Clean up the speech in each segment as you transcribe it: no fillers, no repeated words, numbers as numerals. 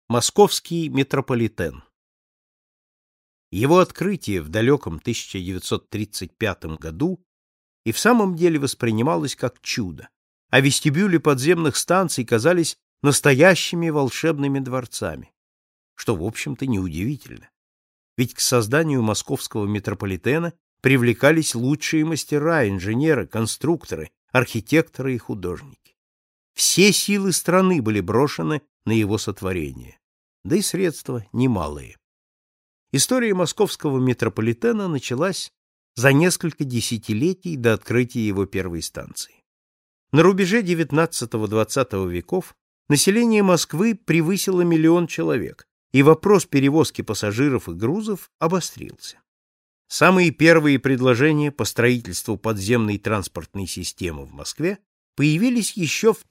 Московский метрополитен. Его открытие в далеком 1935 году и в самом деле воспринималось как чудо, а вестибюли подземных станций казались настоящими волшебными дворцами, что, в общем-то, неудивительно. Ведь к созданию московского метрополитена привлекались лучшие мастера, инженеры, конструкторы, архитекторы и художники. Все силы страны были брошены на его сотворение, да и средства немалые. История московского метрополитена началась за несколько десятилетий до открытия его первой станции. На рубеже XIX-XX веков население Москвы превысило 1 миллион человек, и вопрос перевозки пассажиров и грузов обострился. Самые первые предложения по строительству подземной транспортной системы в Москве появились еще в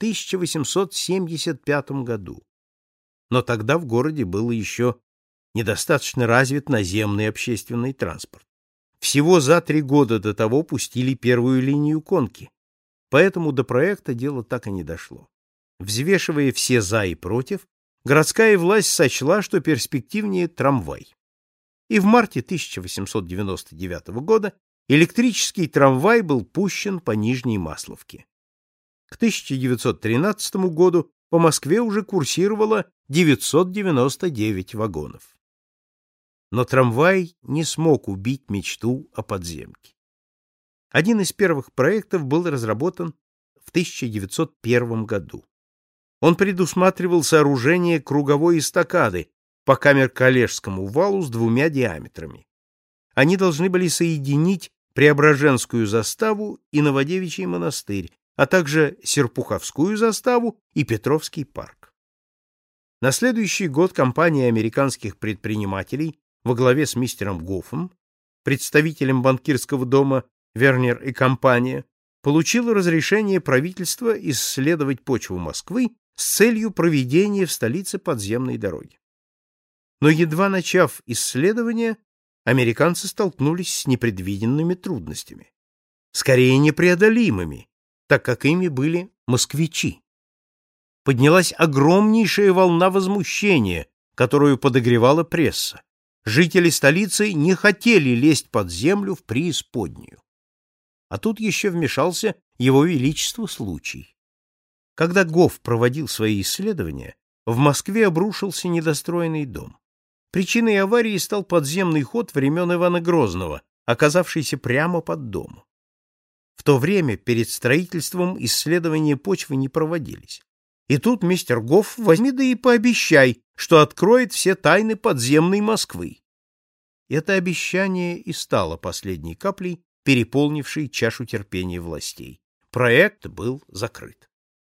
1875 году. Но тогда в городе был еще недостаточно развит наземный общественный транспорт. Всего за 3 года до того пустили первую линию конки, поэтому до проекта дело так и не дошло. Взвешивая все «за» и «против», городская власть сочла, что перспективнее трамвай. И в марте 1899 года электрический трамвай был пущен по Нижней Масловке. К 1913 году по Москве уже курсировало 999 вагонов. Но трамвай не смог убить мечту о подземке. Один из первых проектов был разработан в 1901 году. Он предусматривал сооружение круговой эстакады по Камер-Калежскому валу с 2 диаметрами. Они должны были соединить Преображенскую заставу и Новодевичий монастырь, а также Серпуховскую заставу и Петровский парк. На следующий год компания американских предпринимателей во главе с мистером Гоффом, представителем банкирского дома Вернер и компания, получила разрешение правительства исследовать почву Москвы с целью проведения в столице подземной дороги. Но едва начав исследование, американцы столкнулись с непредвиденными трудностями, скорее непреодолимыми, так как ими были москвичи. Поднялась огромнейшая волна возмущения, которую подогревала пресса. Жители столицы не хотели лезть под землю в преисподнюю. А тут еще вмешался его величество случай. Когда Гофф проводил свои исследования, в Москве обрушился недостроенный дом. Причиной аварии стал подземный ход времен Ивана Грозного, оказавшийся прямо под домом. В то время перед строительством исследования почвы не проводились. И тут мистер Гофф возьми да и пообещай, что откроет все тайны подземной Москвы. Это обещание и стало последней каплей, переполнившей чашу терпения властей. Проект был закрыт.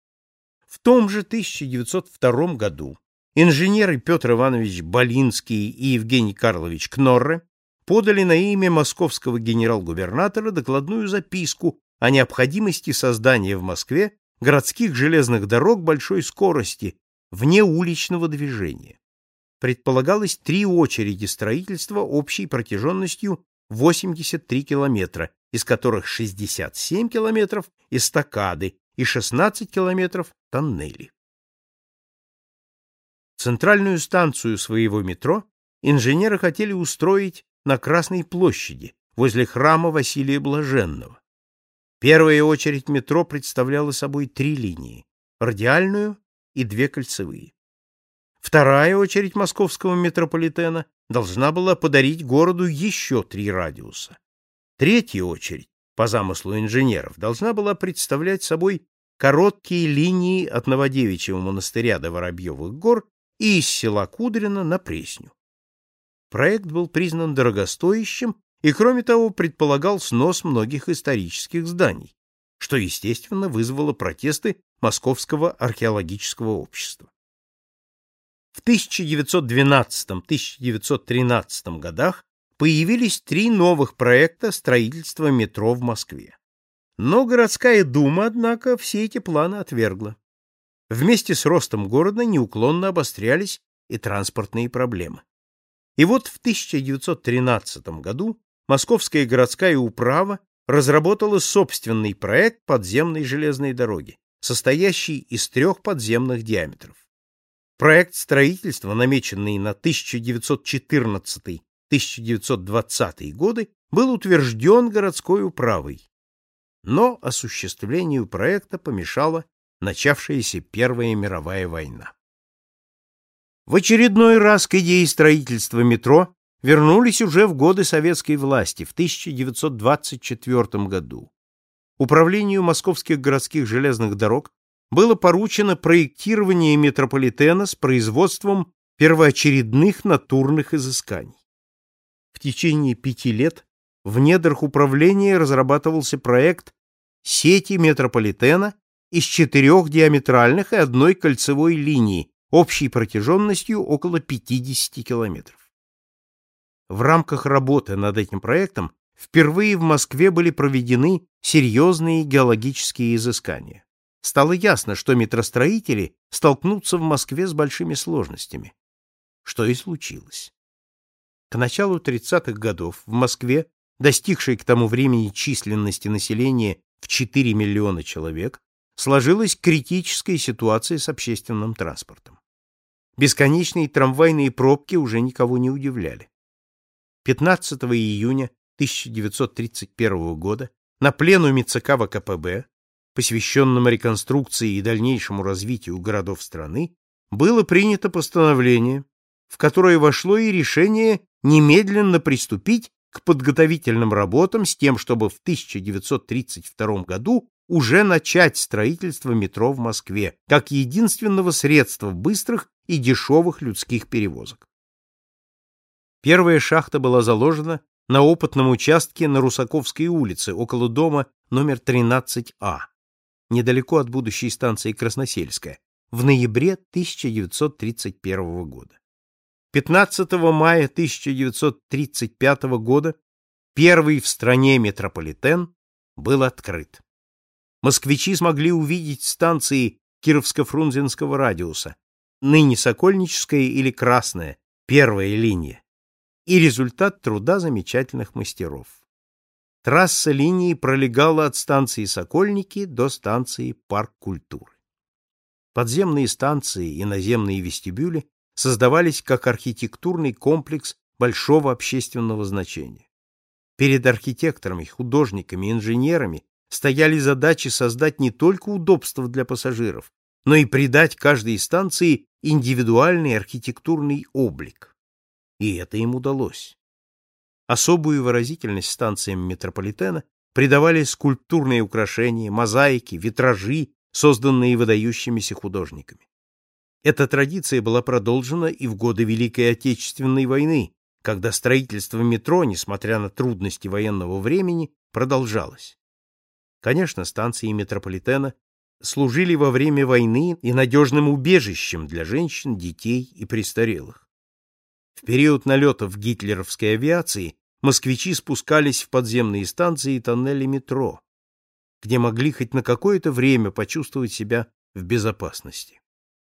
В том же 1902 году инженеры Петр Иванович Болинский и Евгений Карлович Кнорре подали на имя московского генерал-губернатора докладную записку о необходимости создания в Москве городских железных дорог большой скорости, вне уличного движения. Предполагалось 3 очереди строительства общей протяженностью 83 километра, из которых 67 километров — эстакады и 16 километров — тоннели. Центральную станцию своего метро инженеры хотели устроить на Красной площади, возле храма Василия Блаженного. Первая очередь метро представляла собой 3 линии — радиальную и 2 кольцевые. Вторая очередь московского метрополитена должна была подарить городу еще 3 радиуса. Третья очередь, по замыслу инженеров, должна была представлять собой короткие линии от Новодевичьего монастыря до Воробьевых гор и из села Кудрино на Пресню. Проект был признан дорогостоящим и, кроме того, предполагал снос многих исторических зданий, что, естественно, вызвало протесты Московского археологического общества. В 1912-1913 годах появились 3 новых проекта строительства метро в Москве. Но городская дума, однако, все эти планы отвергла. Вместе с ростом города неуклонно обострялись и транспортные проблемы. И вот в 1913 году Московская городская управа разработала собственный проект подземной железной дороги, состоящий из 3 подземных диаметров. Проект строительства, намеченный на 1914-1920 годы, был утвержден городской управой, но осуществлению проекта помешала начавшаяся Первая мировая война. В очередной раз к идее строительства метро вернулись уже в годы советской власти, в 1924 году. Управлению Московских городских железных дорог было поручено проектирование метрополитена с производством первоочередных натурных изысканий. В течение 5 лет в недрах управления разрабатывался проект сети метрополитена из 4 диаметральных и 1 кольцевой линии общей протяженностью около 50 километров. В рамках работы над этим проектом впервые в Москве были проведены серьезные геологические изыскания. Стало ясно, что метростроители столкнутся в Москве с большими сложностями, что и случилось. К началу 30-х годов в Москве, достигшей к тому времени численности населения в 4 миллиона человек, сложилась критическая ситуация с общественным транспортом. Бесконечные трамвайные пробки уже никого не удивляли. 15 июня 1931 года на пленуме ЦК ВКПБ, посвященном реконструкции и дальнейшему развитию городов страны, было принято постановление, в которое вошло и решение немедленно приступить к подготовительным работам с тем, чтобы в 1932 году уже начать строительство метро в Москве, как единственного средства быстрых и дешевых людских перевозок. Первая шахта была заложена на опытном участке на Русаковской улице, около дома номер 13А, недалеко от будущей станции Красносельская, в ноябре 1931 года. 15 мая 1935 года первый в стране метрополитен был открыт. Москвичи смогли увидеть станции Кировско-Фрунзенского радиуса, ныне Сокольническая или Красная, первая линия, и результат труда замечательных мастеров. Трасса линии пролегала от станции Сокольники до станции Парк культуры. Подземные станции и наземные вестибюли создавались как архитектурный комплекс большого общественного значения. Перед архитекторами, художниками, инженерами стояли задачи создать не только удобства для пассажиров, но и придать каждой станции индивидуальный архитектурный облик. И это им удалось. Особую выразительность станциям метрополитена придавали скульптурные украшения, мозаики, витражи, созданные выдающимися художниками. Эта традиция была продолжена и в годы Великой Отечественной войны, когда строительство метро, несмотря на трудности военного времени, продолжалось. Конечно, станции метрополитена служили во время войны и надежным убежищем для женщин, детей и престарелых. В период налетов гитлеровской авиации москвичи спускались в подземные станции и тоннели метро, где могли хоть на какое-то время почувствовать себя в безопасности.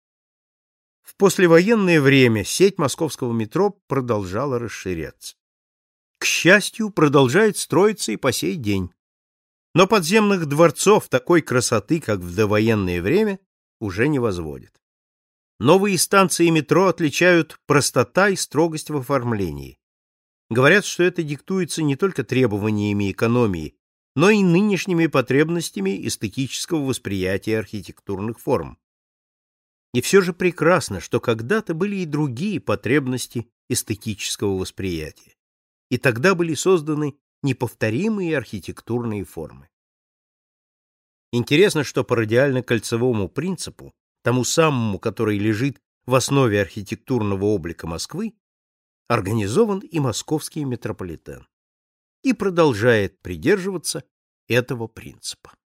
В послевоенное время сеть московского метро продолжала расширяться. К счастью, продолжает строиться и по сей день. Но подземных дворцов такой красоты, как в довоенное время, уже не возводят. Новые станции метро отличают простота и строгость в оформлении. Говорят, что это диктуется не только требованиями экономии, но и нынешними потребностями эстетического восприятия архитектурных форм. И все же прекрасно, что когда-то были и другие потребности эстетического восприятия, и тогда были созданы неповторимые архитектурные формы. Интересно, что по радиально-кольцевому принципу, тому самому, который лежит в основе архитектурного облика Москвы, организован и московский метрополитен и продолжает придерживаться этого принципа.